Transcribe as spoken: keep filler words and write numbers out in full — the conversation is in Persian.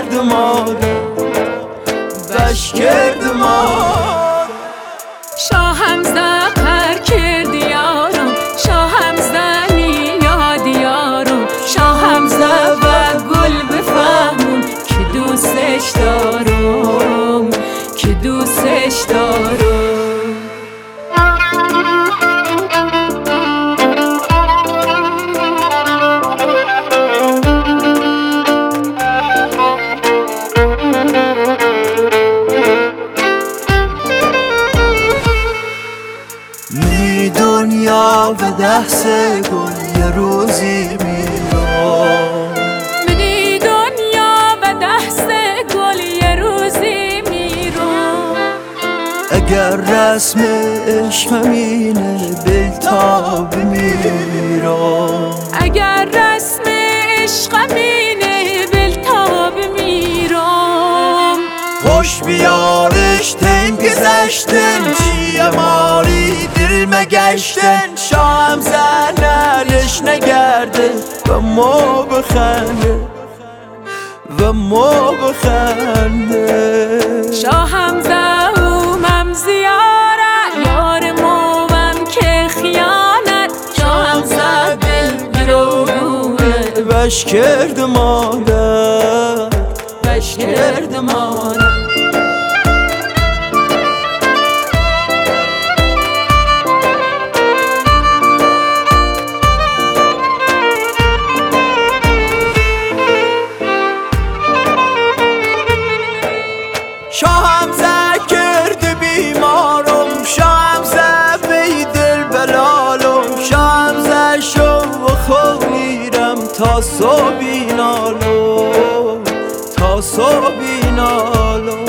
کرد مادر بش کرد مادر. شاهم زفر کرد یارم شاهم زنی یاد یارم شاهم زفر گل بفهمون که دوستش دارم که دوستش دارم. می دنیا به دست گل یه روزی میرم منی دنیا به دست گل یه روزی میرم. اگر رسم عشق همینه بلتاب میرم اگر رسم عشق همینه بلتاب میرم. خوش بیارش تن گذشتن چیه ماری دل مگشتن شام زنرش نگرده و ما بخنده و ما بخنده. شاهم زهومم زیارت یار مومم که خیانت شاهم زد دل گروگونه بش کرد مادر بش کرد مادر. شاهم زد کرد بیمارم شاهم زد بی دل بلالم شاهم زد شو و خویرم تا صبح نالم تا صبح نالم.